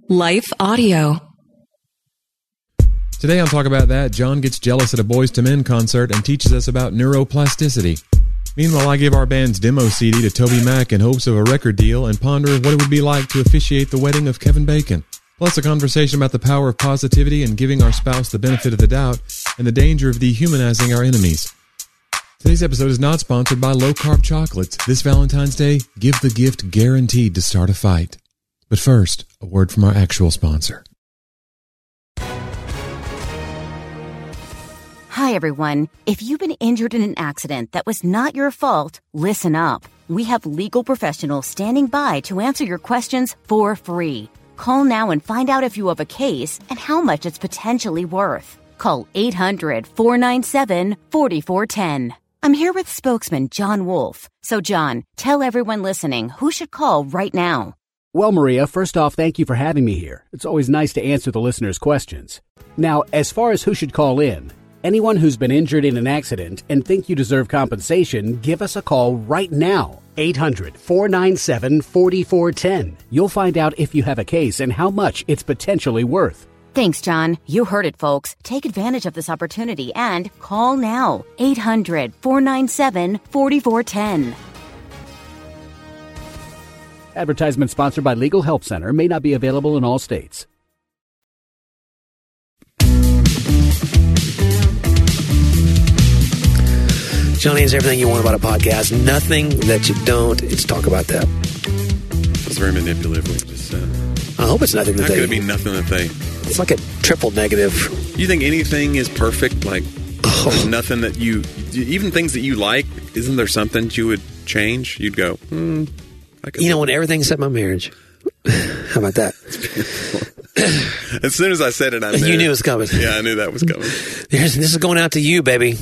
Life Audio. Today on Talk About That, John gets jealous at a Boyz II Men concert and teaches us about neuroplasticity. Meanwhile, I give our band's demo CD to Toby Mac in hopes of a record deal and ponder what it would be like to officiate the wedding of Kevin Bacon. Plus a conversation about the power of positivity and giving our spouse the benefit of the doubt and the danger of dehumanizing our enemies. Today's episode is not sponsored by Low Carb Chocolates. This Valentine's Day, give the gift guaranteed to start a fight. But first, a word from our actual sponsor. Hi, everyone. If you've been injured in an accident that was not your fault, listen up. We have legal professionals standing by to answer your questions for free. Call now and find out if you have a case and how much it's potentially worth. Call 800-497-4410. I'm here with spokesman John Wolf. So, John, tell everyone listening who should call right now. Well, Maria, first off, thank you for having me here. It's always nice to answer the listeners' questions. Now, as far as who should call in, anyone who's been injured in an accident and think you deserve compensation, give us a call right now. 800-497-4410. You'll find out if you have a case and how much it's potentially worth. Thanks, John. You heard it, folks. Take advantage of this opportunity and call now. 800-497-4410. Advertisement sponsored by Legal Help Center. May not be available in all states. Johnny is everything you want about a podcast. Nothing that you don't. It's Talk About That. It's very manipulative what you just said. I hope it's nothing that How could it be nothing that they... It's like a triple negative. You think anything is perfect? Like, there's nothing that you... Even things that you like, isn't there something you would change? You'd go, when everything except my marriage. How about that? As soon as I said it, I knew. You knew it was coming. Yeah, I knew that was coming. This is going out to you, baby.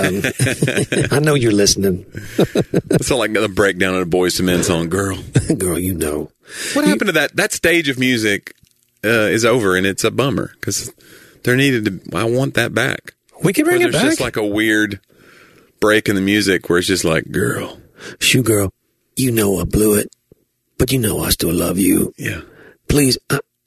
I know you're listening. It's all like a breakdown of a Boyz II Men song, Girl. Girl, you know. What happened to that? That stage of music is over, and it's a bummer, because there needed to... I want that back. We can bring it back. There's just like a weird break in the music where it's just like, girl. Shoot, girl, you know I blew it, but you know I still love you. Yeah. Please...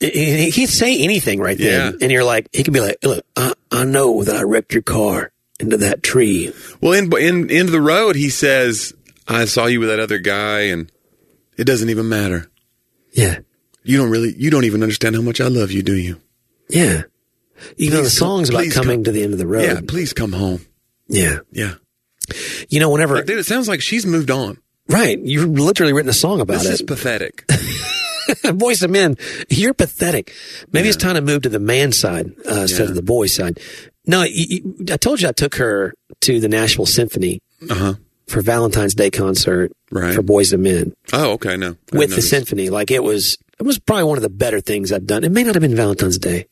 He can't say anything right then. Yeah. And you're like, he could be like, look, I know that I wrecked your car into that tree. Well, in Into the Road, he says, I saw you with that other guy and it doesn't even matter. Yeah. You don't even understand how much I love you, do you? Yeah. The song's about coming to the end of the road. Yeah, please come home. Yeah. Yeah. Whenever... Like, dude, it sounds like she's moved on. Right. You've literally written a song about it. This is pathetic. Boyz II Men, you're pathetic. Maybe it's time to move to the man side instead of the boy side. No, I told you I took her to the Nashville Symphony for Valentine's Day concert for Boyz II Men. Oh, okay, no. With the symphony. Like, it was probably one of the better things I've done. It may not have been Valentine's Day.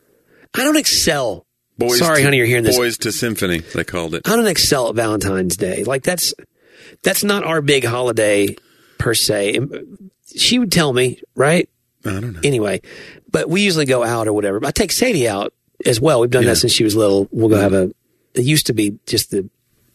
I don't excel. Sorry, honey, you're hearing this. Boys to Symphony, they called it. I don't excel at Valentine's Day. Like, that's not our big holiday per se. She would tell me, right? I don't know. Anyway, but we usually go out or whatever. I take Sadie out as well. We've done that since she was little. We'll go have it used to be just the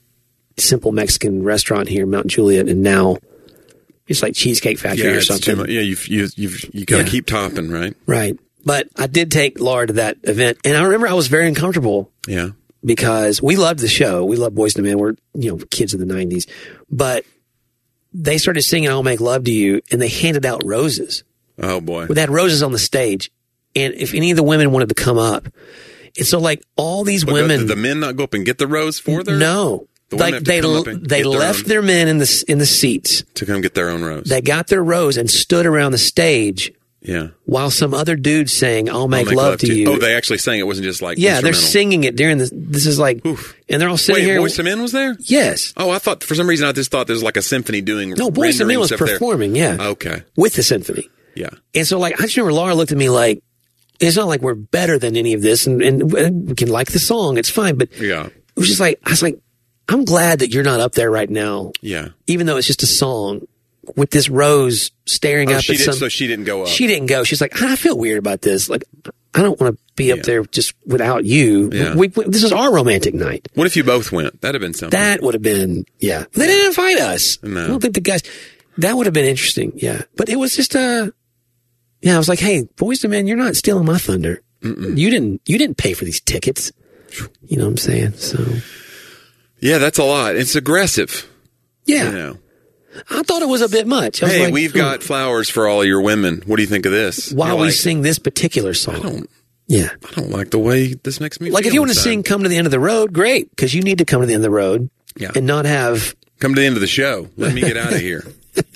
simple Mexican restaurant here in Mount Juliet, and now it's like Cheesecake Factory or something. Yeah, you got to keep topping, right? Right. But I did take Laura to that event, and I remember I was very uncomfortable. Yeah. Because we loved the show. We loved Boyz II Men. We're, kids of the 90s. But they started singing I'll Make Love to You, and they handed out roses. Oh, boy. They had roses on the stage. And if any of the women wanted to come up, and so like all these women... Did the men not go up and get the rose for their... No. Like they left their men in the seats. To come get their own rose. They got their rose and stood around the stage. Yeah. While some other dude sang I'll Make Love to You. Oh, they actually sang it. It wasn't just like they're singing it during this is like... Oof. And they're all sitting here... Boyz II Men was there? Yes. Oh, I thought, for some reason, I just thought there was like a symphony doing... No, Boyz II Men was performing, yeah. Okay. With the symphony. Yeah. And so like, I just remember Laura looked at me like, it's not like we're better than any of this, and we can like the song, it's fine, but yeah. It was just like, I was like, I'm glad that you're not up there right now. Yeah. Even though it's just a song. With this rose staring up at some... So she didn't go up. She didn't go. She's like, I feel weird about this. Like, I don't want to be up there just without you. Yeah. This is our romantic night. What if you both went? That'd have been something. That would have been, yeah. They didn't invite us. No. I don't think the guys... That would have been interesting, yeah. But it was just Yeah, I was like, hey, Boyz II Men, you're not stealing my thunder. You didn't pay for these tickets. You know what I'm saying? So, yeah, that's a lot. It's aggressive. Yeah. You know. I thought it was a bit much. I was Hey, like, we've got flowers for all your women. What do you think of this? While You're we like, sing this particular song. I don't like the way this makes me like feel. If you want to inside. sing Come to the End of the Road, great, because you need to come to the end of the road and not have... Come to the end of the show. Let me get out of here.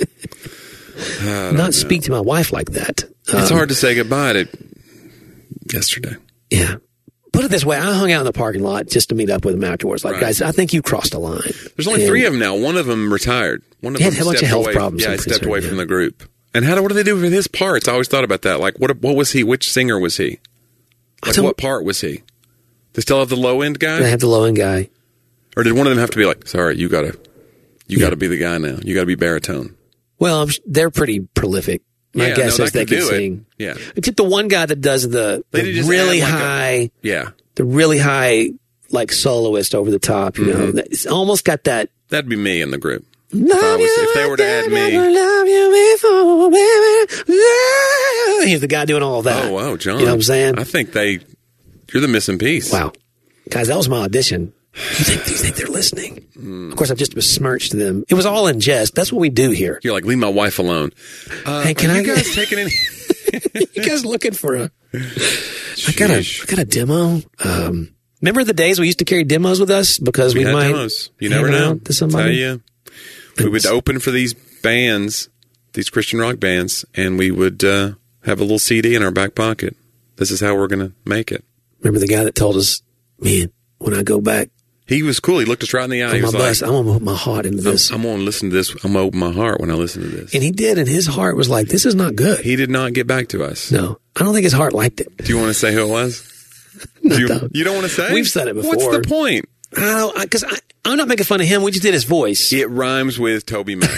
Not speak to my wife like that. It's hard to say goodbye to yesterday. Yeah. Put it this way, I hung out in the parking lot just to meet up with them afterwards. Like, Right. guys, I think you crossed a line. There's only 3 of them now. One of them retired. One of He had them a bunch of stepped health away. problems, Yeah, I'm he stepped concerned, away from the group. And what do they do with his parts? I always thought about that. Like, what was he? Which singer was he? Like, what part was he? They still have the low end guy? They have the low end guy. Or did one of them have to be like, sorry, you gotta be the guy now. You gotta be baritone. Well, they're pretty prolific. My guess is they can sing. Yeah. Except the one guy that does the really high, the really high, like soloist over the top, you know, it's almost got that. That'd be me in the group. If they were to add me. Love you before, baby. He's the guy doing all that. Oh, wow, John. You know what I'm saying? I think you're the missing piece. Wow. Guys, that was my audition. You think they're listening? Of course, I've just besmirched them. It was all in jest. That's what we do here. You're like, leave my wife alone. Hey, can you guys taking any? You guys looking for a? I got a demo. Remember the days we used to carry demos with us because we had might demos. You never know. To somebody. Tell you, we would open for these bands, these Christian rock bands, and we would have a little CD in our back pocket. This is how we're going to make it. Remember the guy that told us, man, when I go back. He was cool. He looked us right in the eye. He was like, I'm going to put my heart into this. I'm going to listen to this. I'm going to open my heart when I listen to this. And he did, and his heart was like, this is not good. He did not get back to us. No. I don't think his heart liked it. Do you want to say who it was? No, you don't want to say? We've said it before. What's the point? Because I'm not making fun of him. We just did his voice. It rhymes with Toby Mac.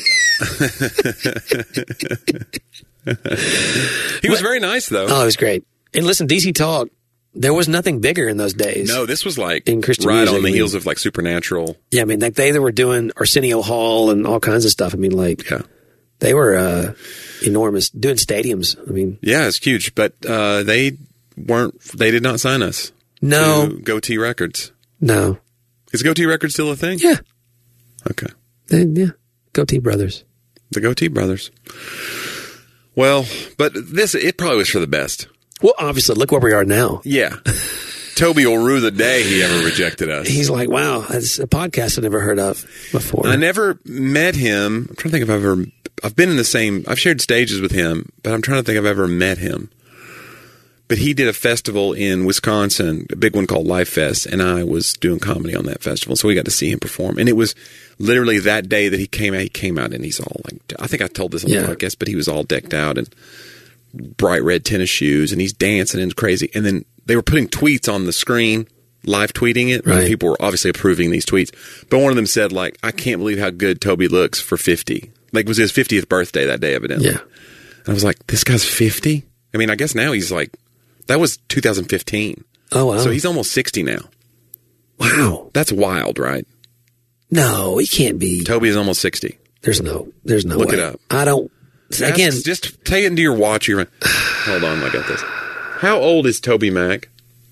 He was very nice, though. Oh, he was great. And listen, DC Talk, there was nothing bigger in those days. No, this was like in Christian right music, on the heels of like Supernatural. Yeah, I mean, like they were doing Arsenio Hall and all kinds of stuff. I mean, like they were enormous, doing stadiums. I mean, yeah, it's huge. But they did not sign us. No, to Goatee Records. No, is Goatee Records still a thing? Yeah. Okay. Yeah, Goatee Brothers. The Goatee Brothers. Well, but it probably was for the best. Well, obviously, look where we are now. Yeah. Toby will rue the day he ever rejected us. He's like, wow, that's a podcast I never heard of before. I never met him. I'm trying to think if I've been in I've shared stages with him, but I'm trying to think if I've ever met him. But he did a festival in Wisconsin, a big one called Life Fest, and I was doing comedy on that festival, so we got to see him perform. And it was literally that day that he came out and he's all like, I think I told this on the podcast, but he was all decked out and bright red tennis shoes, and he's dancing and crazy. And then they were putting tweets on the screen, live tweeting it. Right. People were obviously approving these tweets. But one of them said, like, I can't believe how good Toby looks for 50. Like, it was his 50th birthday that day, evidently. Yeah. And I was like, this guy's 50? I mean, I guess now he's like, that was 2015. Oh, wow. So he's almost 60 now. Wow. That's wild, right? No, he can't be. Toby is almost 60. There's no Look way. it up. I don't. Again, just take it into your watch. Hold on, I got this. How old is Toby Mac?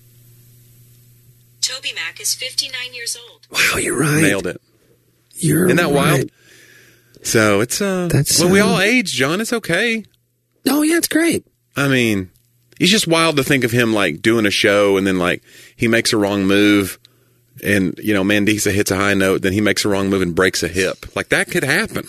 Toby Mac is 59 years old. Wow, you're right. Nailed it. Isn't that wild? So it's we all age, John. It's okay. Oh yeah, it's great. I mean, it's just wild to think of him like doing a show and then like he makes a wrong move and Mandisa hits a high note, then he makes a wrong move and breaks a hip. Like that could happen.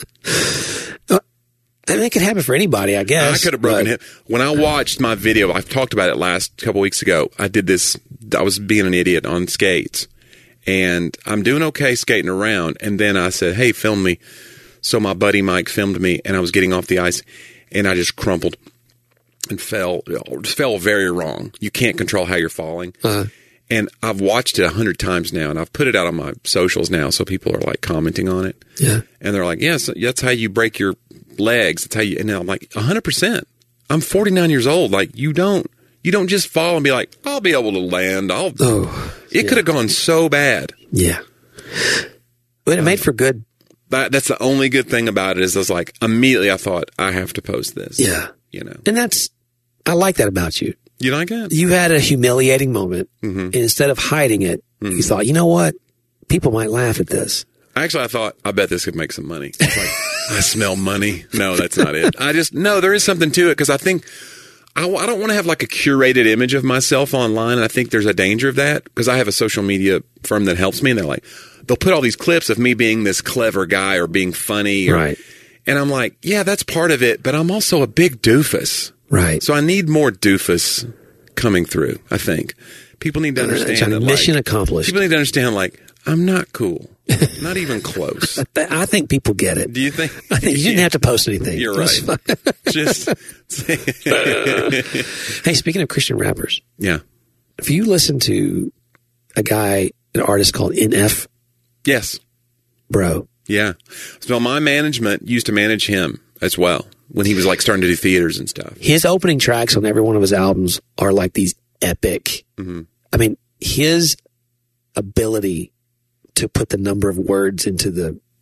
I mean, it could happen for anybody, I guess. I could have broken hip. When I watched my video, I've talked about it last couple weeks ago. I did this. I was being an idiot on skates, and I'm doing okay skating around. And then I said, "Hey, film me." So my buddy Mike filmed me, and I was getting off the ice, and I just crumpled and fell. Just fell very wrong. You can't control how you're falling. Uh-huh. And I've watched it 100 times now, and I've put it out on my socials now, so people are like commenting on it. Yeah, and they're like, "Yes, that's how you break your legs. That's how you." And I'm like, 100%. I'm 49 years old. Like you don't just fall and be like, I'll be able to land. It could have gone so bad. Yeah, but it made for good. That's the only good thing about it is I was like, immediately I thought I have to post this. Yeah. you know. And I like that about you. You like it? You had a humiliating moment, and instead of hiding it, you thought, you know what? People might laugh at this. Actually, I thought, I bet this could make some money. It's like, I smell money. No, that's not it. No, there is something to it because I think I don't want to have like a curated image of myself online. And I think there's a danger of that because I have a social media firm that helps me. And they'll put all these clips of me being this clever guy or being funny. Right. And I'm like, yeah, that's part of it. But I'm also a big doofus. Right. So I need more doofus coming through, I think. People need to understand that. Mission accomplished. People need to understand, I'm not cool. Not even close. I think people get it. Do you think? I think you didn't have to post anything. You're right. Just hey, speaking of Christian rappers. Yeah. If you listen to an artist called NF. Yes. Bro. Yeah. So my management used to manage him as well when he was starting to do theaters and stuff. His opening tracks on every one of his albums are like these epic. Mm-hmm. I mean, his ability to put the number of words into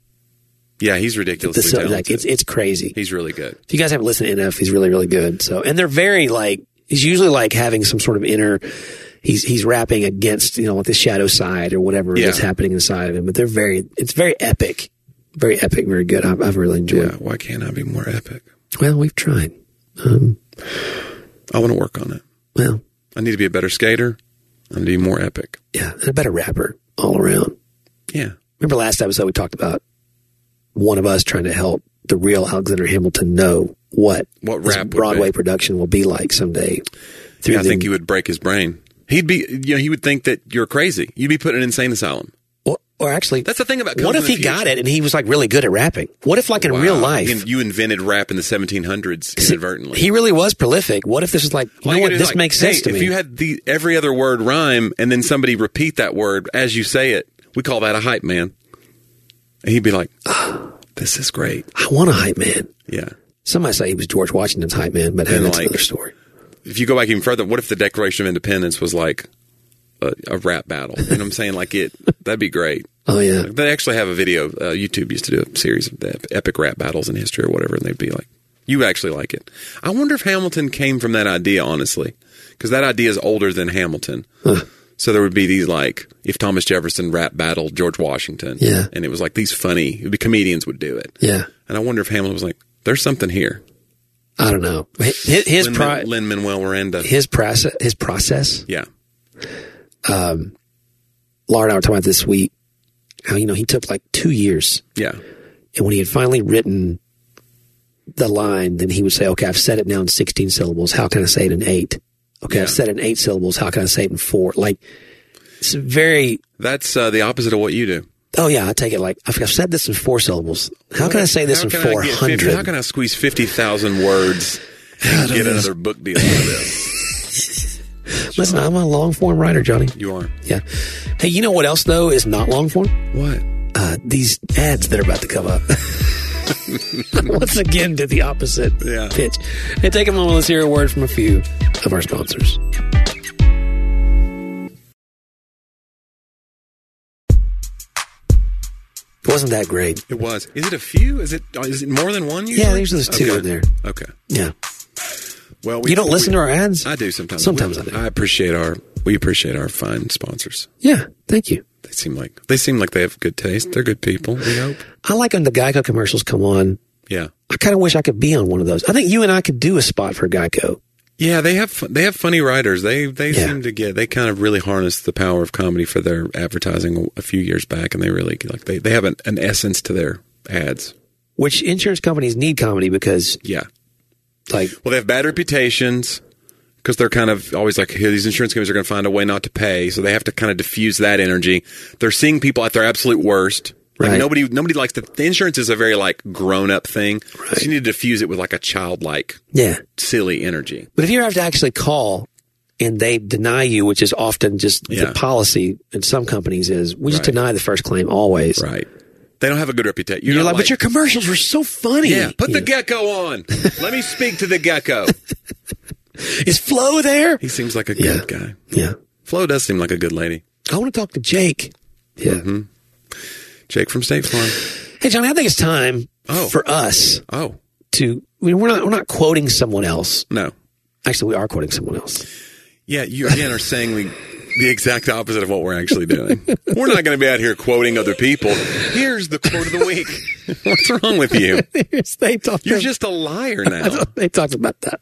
he's ridiculously talented. It's crazy. He's really good. If you guys haven't listened to NF, he's really, really good. So, and they're very he's usually having some sort of inner, he's rapping against, the shadow side or whatever is happening inside of him. But it's very epic. Very epic, very good. I've really enjoyed it. Why can't I be more epic? Well, we've tried. I want to work on it. Well, I need to be a better skater. I need to be more epic. Yeah, and a better rapper all around. Yeah. Remember last episode we talked about one of us trying to help the real Alexander Hamilton know what rap Broadway production will be like someday. I think he would break his brain. He would think that you're crazy. You'd be put in an insane asylum. Or actually, that's the thing about. What if he got it and he was really good at rapping? What if in real life you invented rap in the 1700s inadvertently? He really was prolific. What if this is this makes sense to me? If you had every other word rhyme and then somebody repeat that word as you say it, we call that a hype man. And he'd be like, oh, "This is great. I want a hype man." Yeah. Some might say he was George Washington's hype man, but that's another story. If you go back even further, what if the Declaration of Independence was like a rap battle? You know what I'm saying? That'd be great. Oh, yeah. They actually have a video. YouTube used to do a series of the epic rap battles in history or whatever, and they'd be like, you would actually like it. I wonder if Hamilton came from that idea, honestly, because that idea is older than Hamilton. Huh. So there would be these if Thomas Jefferson rap battled George Washington. Yeah. And it was these comedians would do it. Yeah. And I wonder if Hamilton was there's something here. I don't know. Lin-Manuel Miranda. His process. Yeah. Laura and I were talking about this week, how, he took 2 years. Yeah. And when he had finally written the line, then he would say, okay, I've said it now in 16 syllables. How can I say it in 8? Okay, I've said it in 8 syllables. How can I say it in 4? It's very... That's the opposite of what you do. Oh, yeah, I take it I've said this in 4 syllables. How can I say this in 400? How can I squeeze 50,000 words and get another book deal out of this? Listen, I'm a long-form writer, Johnny. You are. Yeah. Hey, you know what else, though, is not long-form? What? These ads that are about to come up. Once again, did the opposite pitch. Hey, take a moment. Let's hear a word from a few of our sponsors. Wasn't that great? It was. Is it a few? Is it more than one usually? Yeah, there's just 2 in there. Okay. Yeah. Well, you don't listen to our ads? I do sometimes. Sometimes I do. We appreciate our fine sponsors. Yeah, thank you. They seem like they have good taste. They're good people, we hope. I like when the Geico commercials come on. Yeah. I kind of wish I could be on one of those. I think you and I could do a spot for Geico. Yeah, they have funny writers. They seem to they kind of really harness the power of comedy for their advertising a few years back, and they really they have an essence to their ads. Which insurance companies need comedy because well, they have bad reputations because they're kind of always these insurance companies are going to find a way not to pay, so they have to kind of diffuse that energy. They're seeing people at their absolute worst. Right. Nobody likes the insurance is a very grown up thing. Right. So you need to diffuse it with a childlike, silly energy. But if you have to actually call and they deny you, which is often just the policy in some companies is we just deny the first claim always. Right. They don't have a good reputation. You're but your commercials were so funny. Yeah. Put the gecko on. Let me speak to the gecko. Is Flo there? He seems like a good guy. Yeah. Flo does seem like a good lady. I want to talk to Jake. Yeah. Mm-hmm. Jake from State Farm. Hey, Johnny, I think it's time for us. Oh. we're not quoting someone else. No. Actually, we are quoting someone else. Yeah, you again are saying the exact opposite of what we're actually doing. We're not going to be out here quoting other people. Here's the quote of the week. What's wrong with you? You're just a liar now. They talked about that.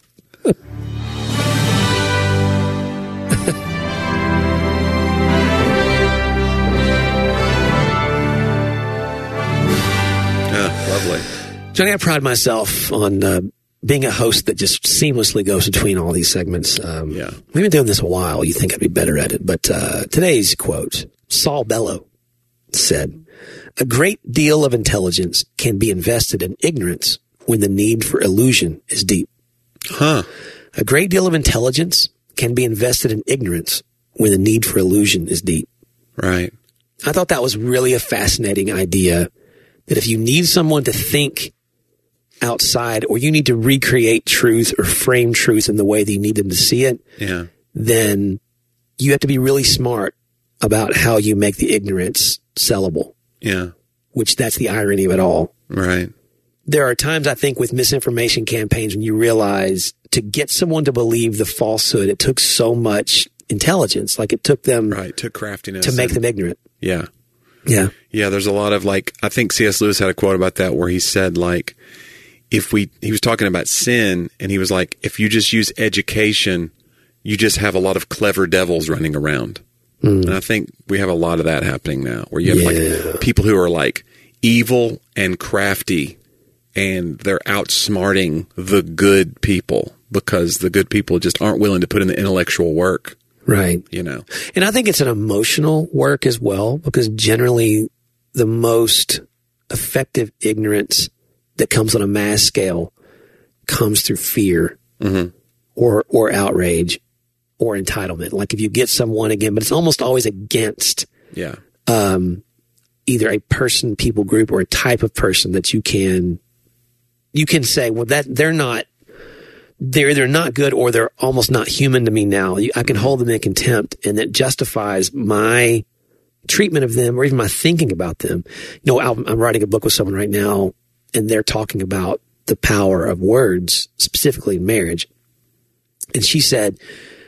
Lovely. Johnny, I pride myself on being a host that just seamlessly goes between all these segments. We've been doing this a while. You think I'd be better at it. But today's quote, Saul Bellow said, "A great deal of intelligence can be invested in ignorance when the need for illusion is deep." Huh. A great deal of intelligence can be invested in ignorance when the need for illusion is deep. Right. I thought that was really a fascinating idea, that if you need someone to think outside, or you need to recreate truth or frame truth in the way that you need them to see it, then you have to be really smart about how you make the ignorance sellable. Yeah. Which that's the irony of it all. Right. There are times, I think, with misinformation campaigns when you realize to get someone to believe the falsehood, it took so much intelligence. Like it took them took craftiness to make them ignorant. Yeah. Yeah. Yeah, there's a lot of I think C.S. Lewis had a quote about that where he said he was talking about sin, and he was like, if you just use education, you just have a lot of clever devils running around. And I think we have a lot of that happening now, where you have people who are evil and crafty, and they're outsmarting the good people because the good people just aren't willing to put in the intellectual work. Right. And I think it's an emotional work as well, because generally the most effective ignorance that comes on a mass scale comes through fear or outrage or entitlement. Like if you get someone again, but it's almost always against either a person, people group, or a type of person that you can say, well, that they're either not good or they're almost not human to me now. I can hold them in contempt, and that justifies my treatment of them or even my thinking about them. I'm writing a book with someone right now, and they're talking about the power of words, specifically in marriage. And she said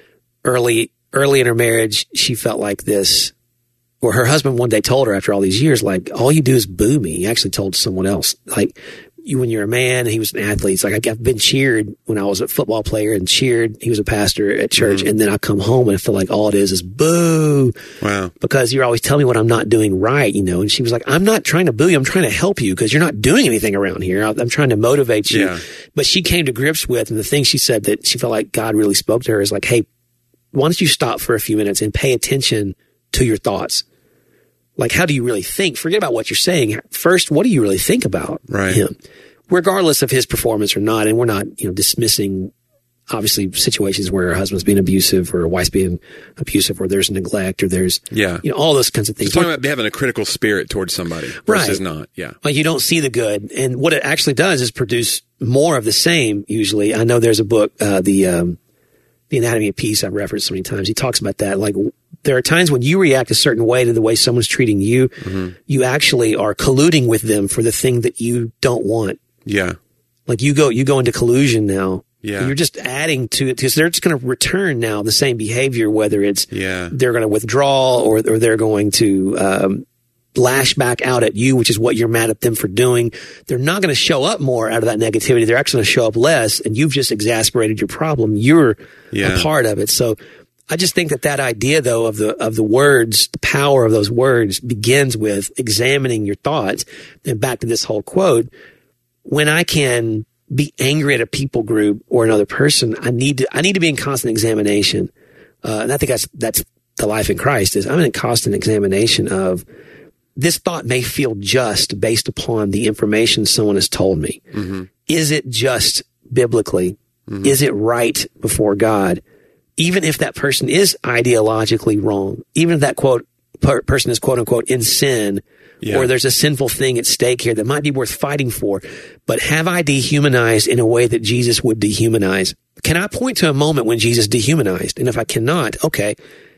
early in her marriage, she felt like this, or her husband one day told her after all these years, all you do is boo me. He actually told someone else, when you're a man, he was an athlete. It's I've been cheered when I was a football player and cheered. He was a pastor at church. And then I come home and I feel like all it is boo. Wow. Because you're always telling me what I'm not doing right, And she was like, I'm not trying to boo you. I'm trying to help you because you're not doing anything around here. I'm trying to motivate you. Yeah. But she came to grips with, and the thing she said that she felt like God really spoke to her is hey, why don't you stop for a few minutes and pay attention to your thoughts? How do you really think? Forget about what you're saying. First, what do you really think about him? Regardless of his performance or not. And we're not, dismissing, obviously, situations where a husband's being abusive or a wife's being abusive or there's neglect or there's, all those kinds of things. It's talking about having a critical spirit towards somebody versus not. Yeah. You don't see the good. And what it actually does is produce more of the same, usually. I know there's a book, The Anatomy of Peace, I've referenced so many times. He talks about that. There are times when you react a certain way to the way someone's treating you, you actually are colluding with them for the thing that you don't want. Yeah. You go into collusion now. Yeah. You're just adding to it because they're just going to return now the same behavior, whether it's they're going to withdraw or they're going to lash back out at you, which is what you're mad at them for doing. They're not going to show up more out of that negativity. They're actually going to show up less, and you've just exasperated your problem. You're a part of it. So I just think that idea, though, of the words, the power of those words begins with examining your thoughts. And back to this whole quote, when I can be angry at a people group or another person, I need to be in constant examination. And I think that's the life in Christ is I'm in constant examination of this thought may feel just based upon the information someone has told me. Mm-hmm. Is it just biblically? Mm-hmm. Is it right before God? Even if that person is ideologically wrong, even if that person is quote unquote in sin, or there's a sinful thing at stake here that might be worth fighting for, but have I dehumanized in a way that Jesus would dehumanize? Can I point to a moment when Jesus dehumanized? And if I cannot, okay.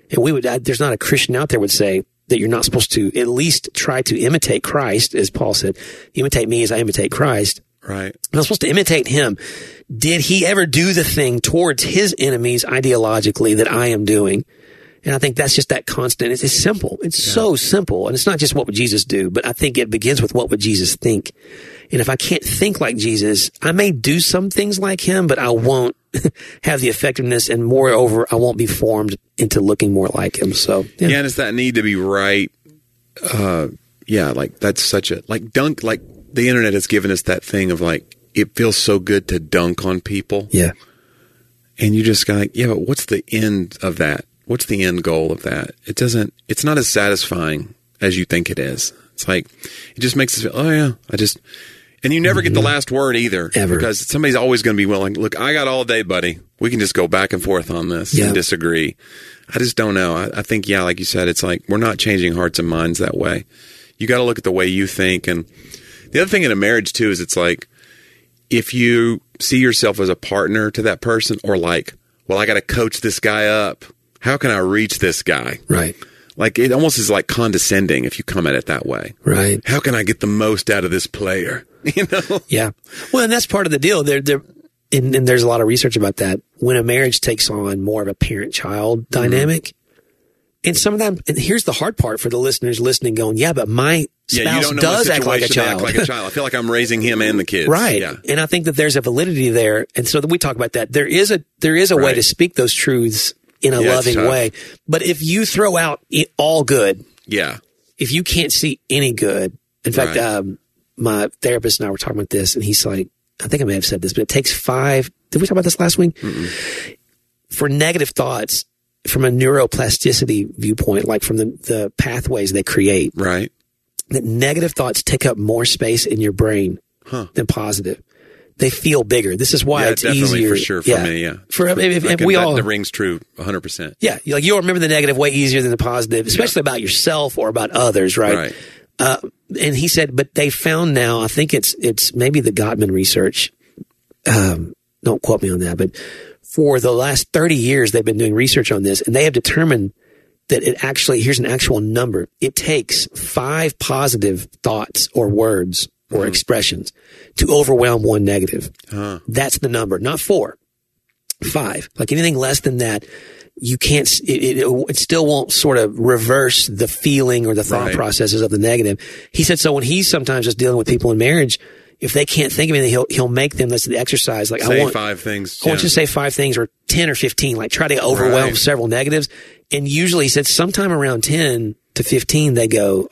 And there's not a Christian out there would say that you're not supposed to at least try to imitate Christ, as Paul said, imitate me as I imitate Christ. Right. I'm supposed to imitate him. Did he ever do the thing towards his enemies ideologically that I am doing? And I think that's just that constant. It's simple. It's so simple. And it's not just what would Jesus do, but I think it begins with what would Jesus think. And if I can't think like Jesus, I may do some things like him, but I won't have the effectiveness, and moreover, I won't be formed into looking more like him. So, and it's that need to be right. Like that's such a, like the internet has given us that thing of like, it feels so good to dunk on people. Yeah. And you just got but what's the end of that? What's the end goal of that? It's not as satisfying as you think it is. It's like, it just makes us feel, and you never get the last word either. Ever. Because somebody's always going to be willing, look, I got all day, buddy. We can just go back and forth on this and disagree. I just don't know. I think, like you said, it's like, we're not changing hearts and minds that way. You got to look at the way you think. And the other thing in a marriage too, is it's like, if you see yourself as a partner to that person, or like, well, I got to coach this guy up. How can I reach this guy? Right. Like, it almost is like condescending if you come at it that way. Right. How can I get the most out of this player? You know? Yeah. Well, and that's part of the deal. And there's a lot of research about that. When a marriage takes on more of a parent-child dynamic, and some of them, and here's the hard part for the listeners listening going, but my spouse does act like a child. I feel like I'm raising him and the kids. Right. Yeah. And I think that there's a validity there. And so we talk about that. There is a way to speak those truths in a loving way. But if you throw out all good, if you can't see any good, in fact, my therapist and I were talking about this, and he's like, I think I may have said this, but it takes 5. Did we talk about this last week? For negative thoughts, from a neuroplasticity viewpoint, like from the pathways they create, right? That negative thoughts take up more space in your brain than positive. They feel bigger. This is why it's easier. For sure, for me, if we all, the ring's true 100%. Yeah, like you'll remember the negative way easier than the positive, especially about yourself or about others, right? And he said, but they found now, I think it's maybe the Gottman research. Don't quote me on that, but for the last 30 years, they've been doing research on this, and they have determined that it actually, here's an actual number. It takes 5 positive thoughts or words or expressions to overwhelm 1 negative. That's the number, not 4, 5. Like anything less than that, you can't, it still won't sort of reverse the feeling or the thought processes of the negative. He said, so when he's sometimes just dealing with people in marriage, if they can't think of anything, he'll make them, that's the exercise. Like, say 5 things. I want you to say 5 things, or 10 or 15, like try to overwhelm several negatives. And usually he said sometime around 10 to 15, they go,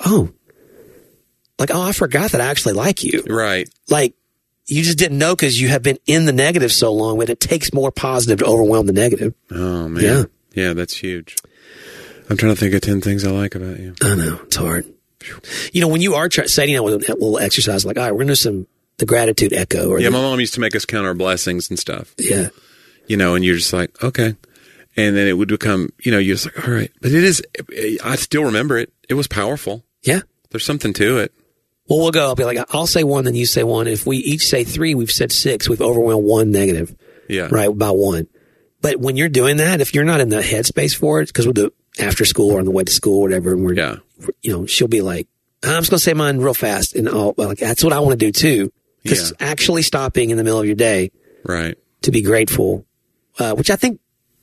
I forgot that I actually like you. Right. Like, you just didn't know because you have been in the negative so long, but it takes more positive to overwhelm the negative. Oh, man. Yeah, that's huge. I'm trying to think of 10 things I like about you. I know. It's hard. You know, when you are setting out with a little exercise, like, all right, we're going to do the gratitude echo. Or my mom used to make us count our blessings and stuff. Yeah. You know, and you're just like, okay. And then it would become, you're just like, all right. But I still remember it. It was powerful. Yeah. There's something to it. Well, we'll go. I'll be like, I'll say 1, then you say 1. If we each say 3, we've said 6. We've overwhelmed 1 negative. Yeah. Right, by 1. But when you're doing that, if you're not in the headspace for it, because we'll do it after school or on the way to school or whatever, and we're, she'll be like, I'm just going to say mine real fast. And that's what I want to do too. Because actually stopping in the middle of your day. Right. To be grateful, which I think,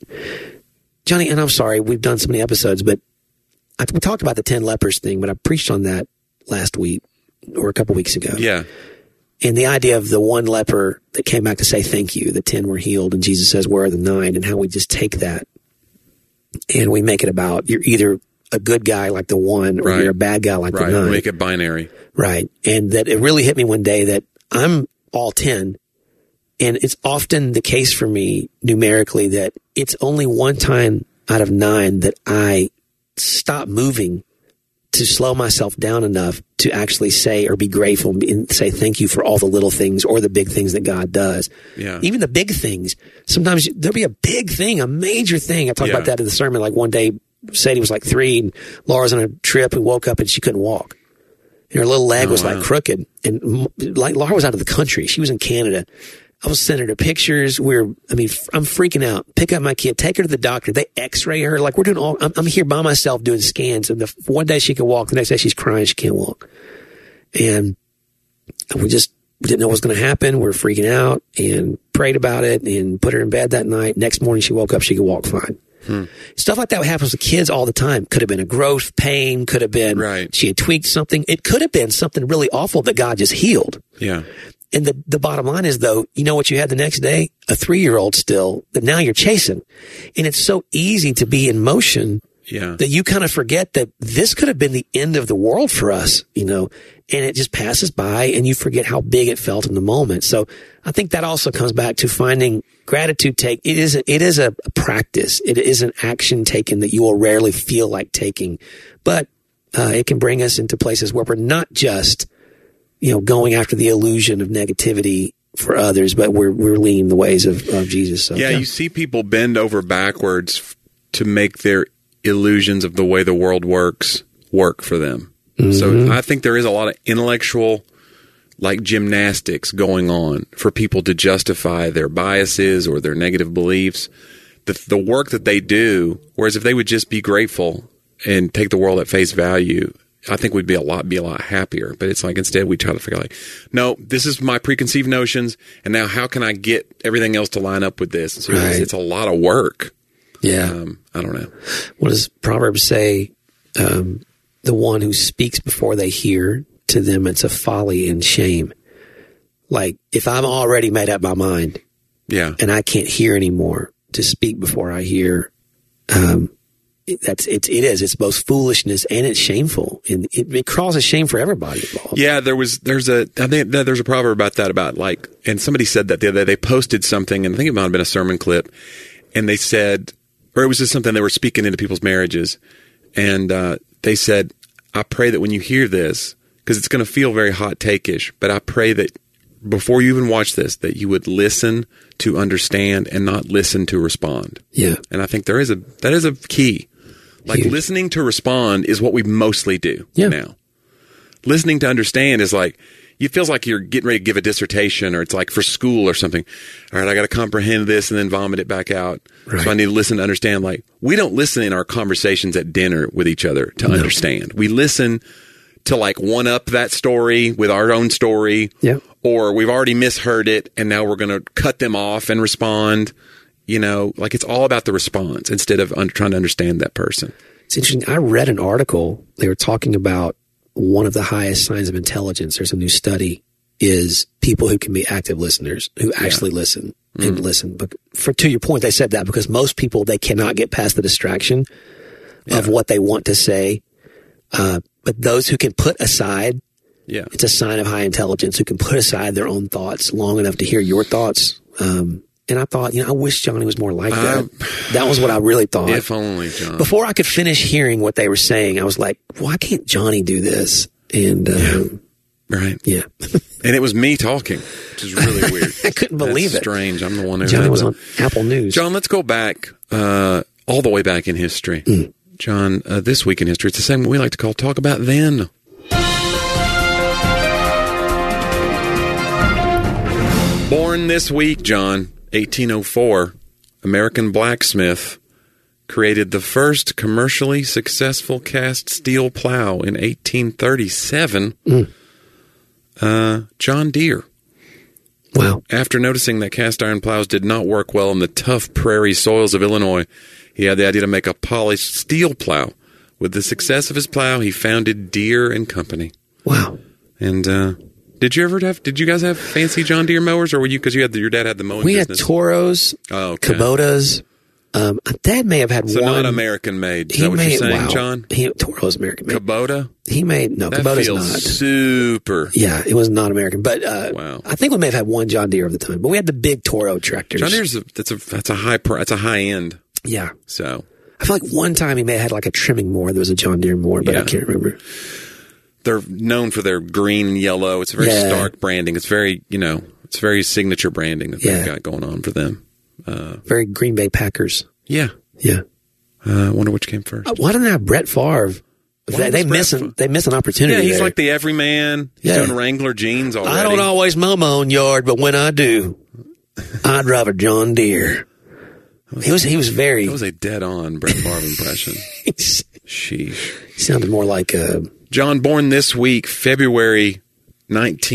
Johnny, and I'm sorry, we've done so many episodes, but we talked about the 10 lepers thing, but I preached on that last week or a couple weeks ago. Yeah. And the idea of the 1 leper that came back to say thank you, the 10 were healed, and Jesus says, where are the 9? And how we just take that and we make it about, you're either a good guy like the 1 or you're a bad guy like the 9. Make it binary. Right. And that it really hit me one day that I'm all 10. And it's often the case for me numerically that it's only 1 time out of 9 that I stop moving to slow myself down enough to actually say or be grateful and say thank you for all the little things or the big things that God does. Yeah. Even the big things. Sometimes there'll be a big thing, a major thing. I talked about that in the sermon. Like one day, Sadie was like 3 and Laura's on a trip and woke up and she couldn't walk. And her little leg was like crooked. And like Laura was out of the country. She was in Canada. I was sending her pictures. I'm freaking out. Pick up my kid, take her to the doctor. They x-ray her. Like we're doing I'm here by myself doing scans. And one day she can walk. The next day she's crying. She can't walk. And we didn't know what was going to happen. We were freaking out and prayed about it and put her in bed that night. Next morning she woke up, she could walk fine. Stuff like that happens with kids all the time. Could have been a growth pain, could have been she had tweaked something. It could have been something really awful that God just healed. Yeah. And the bottom line is, though, you know what you had the next day? A 3-year-old still that now you're chasing. And it's so easy to be in motion that you kind of forget that this could have been the end of the world for us, you know, and it just passes by and you forget how big it felt in the moment. So I think that also comes back to finding gratitude. It is a practice. It is an action taken that you will rarely feel like taking, but it can bring us into places where we're not just, you know, going after the illusion of negativity for others, but we're leading the ways of Jesus. So, you see people bend over backwards to make their illusions of the way the world work for them. So I think there is a lot of intellectual, like, gymnastics going on for people to justify their biases or their negative beliefs. The work that they do, whereas if they would just be grateful and take the world at face value, I think we'd be a lot happier. But it's like, instead we try to figure out, like, no, this is my preconceived notions, and now how can I get everything else to line up with this? And so it's a lot of work. Yeah. I don't know. What does Proverbs say? The one who speaks before they hear, to them it's a folly and shame. Like, if I'm already made up my mind and I can't hear anymore, to speak before I hear, it's both foolishness and it's shameful, and it causes shame for everybody involved. Yeah, there's a proverb about that, about, like, and somebody said that the other day. They posted something, and I think it might have been a sermon clip, and they said, or it was just something they were speaking into people's marriages, and they said, I pray that when you hear this, because it's going to feel very hot take-ish, but I pray that before you even watch this, that you would listen to understand and not listen to respond. Yeah. And I think that is a key. Like, listening to respond is what we mostly do now. Listening to understand is like, it feels like you're getting ready to give a dissertation, or it's like for school or something. All right, I got to comprehend this and then vomit it back out. Right. So I need to listen to understand. Like, we don't listen in our conversations at dinner with each other to understand. We listen to, like, one up that story with our own story. Yeah. Or we've already misheard it and now we're going to cut them off and respond. You know, like, it's all about the response instead of trying to understand that person. It's interesting. I read an article. They were talking about one of the highest signs of intelligence. There's a new study, is people who can be active listeners, who actually listen and listen. But to your point, they said that because most people, they cannot get past the distraction of what they want to say. But those who can put aside, it's a sign of high intelligence, who can put aside their own thoughts long enough to hear your thoughts. And I thought, I wish Johnny was more like that. That was what I really thought. If only, John. Before I could finish hearing what they were saying, I was like, why can't Johnny do this? And, right. Yeah. And it was me talking, which is really weird. I couldn't believe it. Strange. I'm the one who Johnny was on Apple News. John, let's go back, all the way back in history. John, this week in history, it's the segment we like to call Talk About Then. Born this week, John, 1804, American blacksmith created the first commercially successful cast steel plow in 1837. John Deere. Wow. After noticing that cast iron plows did not work well in the tough prairie soils of Illinois, he had the idea to make a polished steel plow. With the success of his plow, he founded Deere and Company. Wow. And did you guys have fancy John Deere mowers, or were you, because your dad had the mowing business? We had Toros, Kubotas. Dad may have had one. So not American made. Is that what you're saying, John? Toro's American made. Kubota? Kubota's not. Super. Yeah, it was not American. But I think we may have had one John Deere at the time. But we had the big Toro tractors. John Deere's that's a high end. Yeah. So I feel like one time he may have had like a trimming mower. There was a John Deere mower, but I can't remember. They're known for their green and yellow. It's a very stark branding. It's very, it's very signature branding that they've got going on for them. Very Green Bay Packers. Yeah. Yeah. I wonder which came first. Why didn't they have Brett Favre? They miss an opportunity. Yeah, he's there. like the everyman. He's doing Wrangler jeans already. I don't always mow my own yard, but when I do, I drive a John Deere. He was very... That was a dead-on Brett Favre impression. Sheesh. He sounded more like a... John, born this week, February 19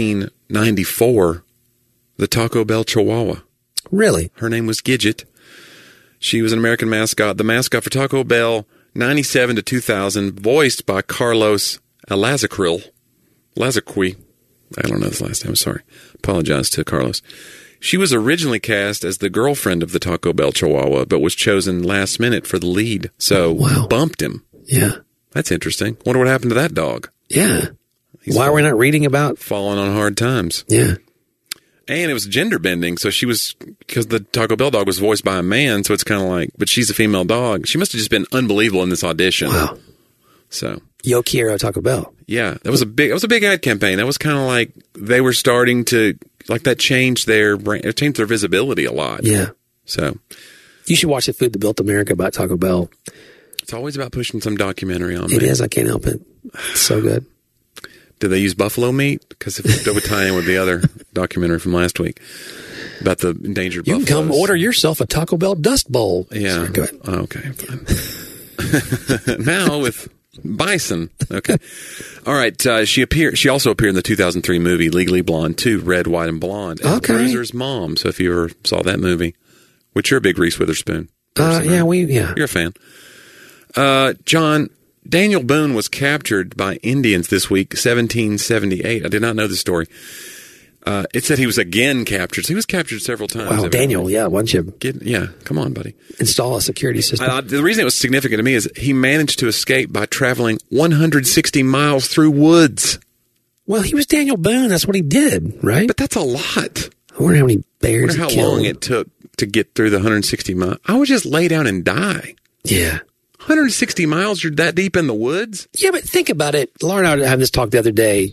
94, the Taco Bell Chihuahua. Really? Her name was Gidget. She was an American mascot. The mascot for Taco Bell, 97 to 2000, voiced by Carlos Lazacril. Lazacqui. I don't know his last name. I'm sorry. Apologize to Carlos. She was originally cast as the girlfriend of the Taco Bell Chihuahua, but was chosen last minute for the lead. So bumped him. Yeah. That's interesting. Wonder what happened to that dog. Yeah. He's Why are we not reading about falling on hard times? Yeah. And it was gender bending. So she was, because the Taco Bell dog was voiced by a man. So it's kind of like, but she's a female dog. She must have just been unbelievable in this audition. Wow. So. Yo quiero Taco Bell. Yeah. That was a big ad campaign. That was kind of like they were starting to, like that changed their brand, it changed their visibility a lot. Yeah. So. You should watch The Food That Built America by Taco Bell. It's always about pushing some documentary on me. It is. I can't help it. It's so good. Did they use buffalo meat? Because that would tie in with the other documentary from last week about the endangered buffaloes. You can come order yourself a Taco Bell Dust Bowl. Yeah. Sorry, go ahead. Oh, okay. Fine. Now with bison. Okay. All right. She also appeared in the 2003 movie Legally Blonde 2, Red, White, and Blonde. As Bruiser's mom. So if you ever saw that movie, which you're a big Reese Witherspoon person, yeah. You're a fan. John, Daniel Boone was captured by Indians this week, 1778. I did not know the story. It said he was again captured. So he was captured several times. Wow, Daniel, why don't you come on, buddy. Install a security system. The reason it was significant to me is he managed to escape by traveling 160 miles through woods. Well, he was Daniel Boone. That's what he did, right? But that's a lot. I wonder how many bears he killed. How long it took to get through the 160 miles. I would just lay down and die. Yeah. 160 miles, you're that deep in the woods? Yeah, but think about it. Laura and I were having this talk the other day.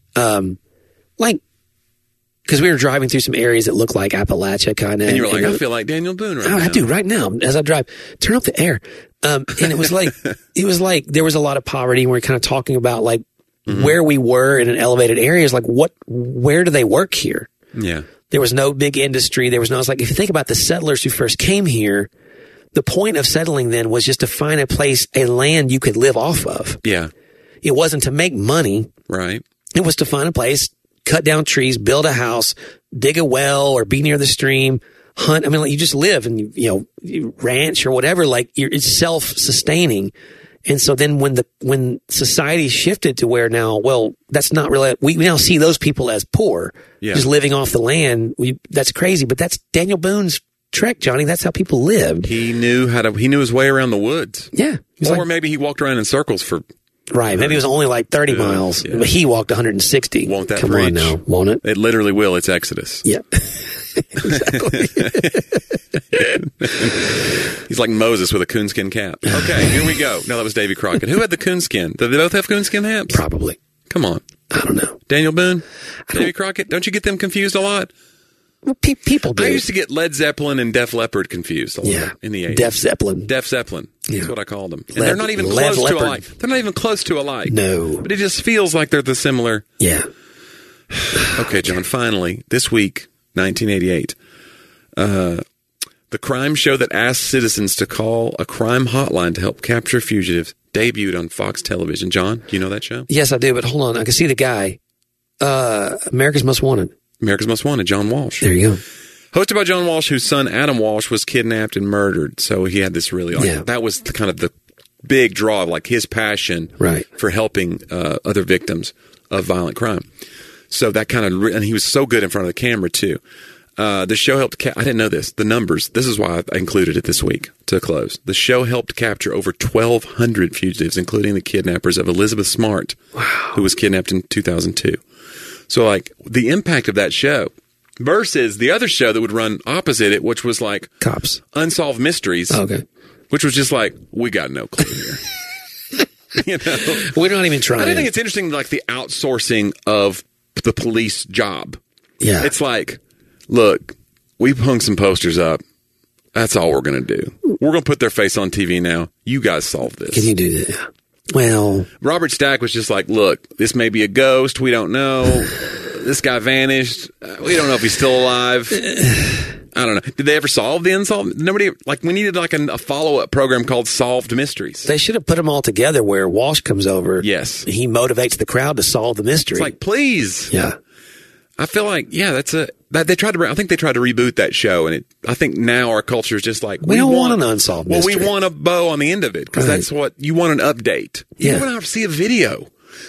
Because we were driving through some areas that look like Appalachia kind of. And you were like, I feel like Daniel Boone right now. I do right now as I drive. Turn up the air. And it was like there was a lot of poverty. And we were kind of talking about like where we were in an elevated area. Is like, where do they work here? Yeah. There was no big industry. It's like, if you think about the settlers who first came here, the point of settling then was just to find a land you could live off of. Yeah. It wasn't to make money. Right. It was to find a place, cut down trees, build a house, dig a well or be near the stream, hunt. I mean, like, you just live and, you ranch or whatever, like it's self-sustaining. And so then when society shifted to where now, that's not really, we now see those people as poor, just living off the land. That's crazy, but that's Daniel Boone's trek, Johnny. That's how people lived. He knew his way around the woods. Yeah. Or maybe he walked around in circles for. Right. Maybe it was only like 30 miles, but he walked 160. Won't that Come preach? on now, won't it? It literally will. It's Exodus. Yeah. Exactly. He's like Moses with a coonskin cap. Okay, here we go. No, that was Davy Crockett. Who had the coonskin? Did they both have coonskin hats? Probably. Come on. I don't know. Daniel Boone? Davy Crockett? Don't you get them confused a lot? Well, people do. I used to get Led Zeppelin and Def Leppard confused a lot in the 80s. Def Zeppelin. Def Zeppelin. That's what I called them. And Lead, they're not even close to alike. They're not even close to alike. No. But it just feels like they're the similar. Yeah. Okay, John, finally, this week, 1988, the crime show that asks citizens to call a crime hotline to help capture fugitives debuted on Fox Television. John, do you know that show? Yes, I do, but hold on. I can see the guy. America's Most Wanted. America's Most Wanted, John Walsh. There you go. Hosted by John Walsh, whose son Adam Walsh was kidnapped and murdered. So he had this really, that was kind of the big draw of like his passion for helping other victims of violent crime. So that kind of, and he was so good in front of the camera too. The show helped, I didn't know this, the numbers. This is why I included it this week to close. The show helped capture over 1,200 fugitives, including the kidnappers of Elizabeth Smart, who was kidnapped in 2002. So like the impact of that show versus the other show that would run opposite it, which was like Cops, Unsolved Mysteries. Okay. Which was just like, we got no clue here. We're not even trying. I think it's interesting, like the outsourcing of the police job. Yeah. It's like, look, we've hung some posters up. That's all we're going to do. We're going to put their face on TV now. You guys solve this. Can you do that? Well, Robert Stack was just like, look, this may be a ghost. We don't know. This guy vanished. We don't know if he's still alive. I don't know. Did they ever solve the unsolved? Nobody, like, we needed like a follow-up program called Solved Mysteries. They should have put them all together where Walsh comes over. Yes. He motivates the crowd to solve the mystery. It's like, please. Yeah. I feel like, they tried to. I think they tried to reboot that show, and I think now our culture is just like we don't want an unsolved mystery. Well, we want a bow on the end of it because that's what you want, an update. Yeah. Even when I see a video,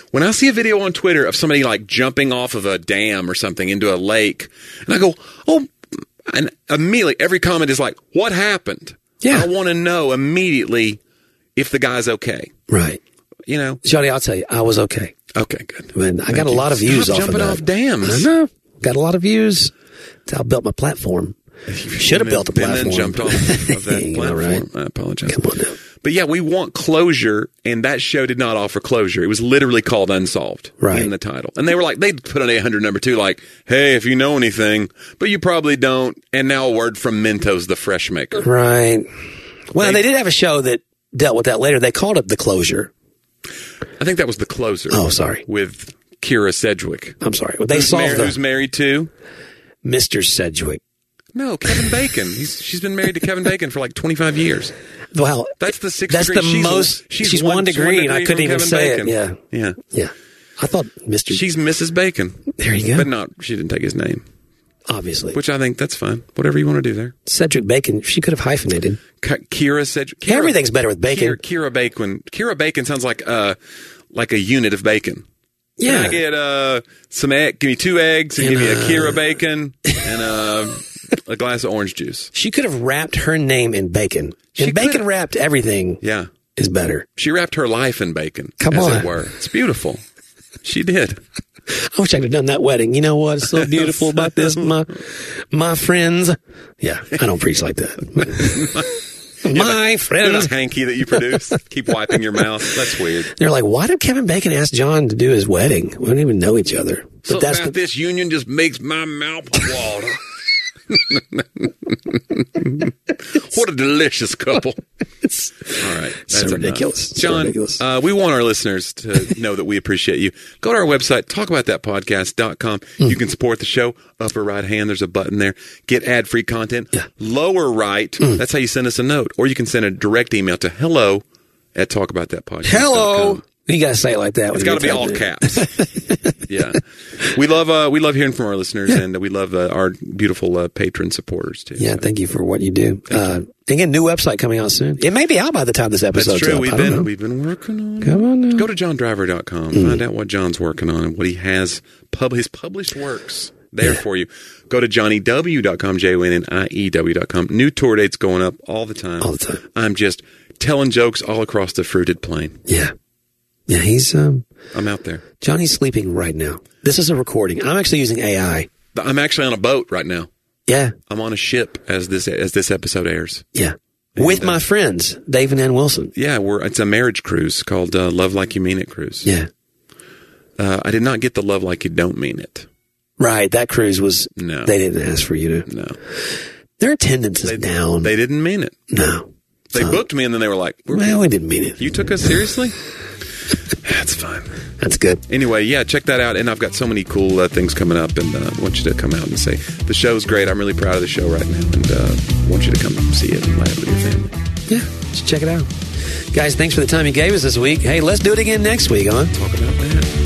on Twitter of somebody like jumping off of a dam or something into a lake, and I go, oh, and immediately every comment is like, what happened? Yeah, I want to know immediately if the guy's okay. Right. You know, Johnny, I'll tell you, I was okay. Okay, good. I mean, I got a lot of views off of that. Jumping off dams. I know. Got a lot of views. That's how I built my platform. Should have built a platform. And then jumped off of that platform. Right. I apologize. Come on now. But yeah, we want closure, and that show did not offer closure. It was literally called Unsolved in the title. And they were like, they put on 800 number 2, like, hey, if you know anything, but you probably don't. And now a word from Mentos, the fresh maker. Right. Well, they did have a show that dealt with that later. They called it The Closure. I think that was The Closer. Oh, sorry. With Kira Sedgwick. I'm sorry. Well, who's married to? Mr. Sedgwick. No, Kevin Bacon. She's been married to Kevin Bacon for like 25 years. Well, that's the 6th that's degree. The most. She's 1 degree, and I couldn't even say Bacon. it. Yeah. I thought Mr. She's Mrs. Bacon. There you go. But she didn't take his name. Obviously. Which I think that's fine. Whatever you want to do there. Cedric Bacon. She could have hyphenated. Kira Sedgwick. Everything's better with bacon. Kira Bacon. Kira Bacon sounds like a unit of bacon. Yeah. Can I get some egg? Give me 2 eggs and give me a Kira Bacon and a glass of orange juice. She could have wrapped her name in bacon. And bacon wrapped everything. Yeah. Is better. She wrapped her life in bacon. Come on. As it were. It's beautiful. She did. I wish I could have done that wedding. You know what's so beautiful about this, my friends? Yeah, I don't preach like that. My friends. The hanky that you produce. Keep wiping your mouth. That's weird. They're like, why did Kevin Bacon ask John to do his wedding? We don't even know each other. But this union just makes my mouth water. What a delicious couple. All right. That's so ridiculous. John, we want our listeners to know that we appreciate you. Go to our website, talkaboutthatpodcast.com. You can support the show. Upper right hand, there's a button there. Get ad-free content. Yeah. Lower right, that's how you send us a note. Or you can send a direct email to hello@talkaboutthatpodcast.com. Hello. You got to say it like that. It's got to be all caps. Yeah. We love hearing from our listeners, and we love our beautiful patron supporters, too. Yeah, thank you for what you do. Again, new website coming out soon. It may be out by the time this episode's That's true. up. We've been working on it. Come on now. Go to johndriver.com. Find out what John's working on and what he has, his published works there for you. Go to johnnyw.com, JONNIEW.com. New tour dates going up all the time. All the time. I'm just telling jokes all across the fruited plain. Yeah. Yeah, he's... I'm out there. Johnny's sleeping right now. This is a recording. I'm actually using AI. I'm actually on a boat right now. Yeah. I'm on a ship as this episode airs. Yeah. With my friends, Dave and Ann Wilson. Yeah, it's a marriage cruise called Love Like You Mean It cruise. Yeah. I did not get the Love Like You Don't Mean It. Right. That cruise was... No. They didn't ask for you to... No. Their attendance is down. They didn't mean it. No. They booked me and then they were like... Well, we didn't mean it. You took us seriously? That's fine. That's good. Anyway, yeah, check that out. And I've got so many cool things coming up, and I want you to come out and say, the show's great. I'm really proud of the show right now, and want you to come see it and laugh with your family. Yeah, just check it out. Guys, thanks for the time you gave us this week. Hey, let's do it again next week, huh? Talk about that.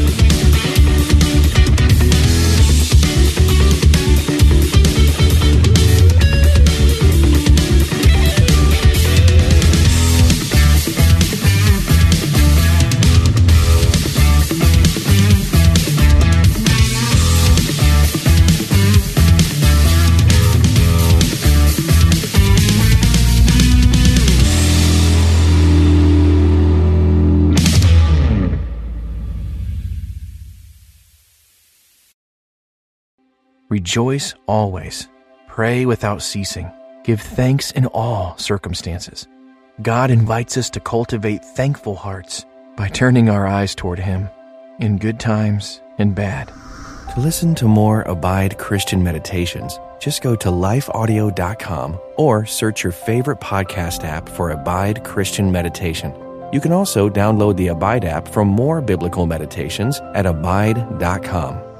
Rejoice always. Pray without ceasing. Give thanks in all circumstances. God invites us to cultivate thankful hearts by turning our eyes toward Him in good times and bad. To listen to more Abide Christian Meditations, just go to lifeaudio.com or search your favorite podcast app for Abide Christian Meditation. You can also download the Abide app for more biblical meditations at abide.com.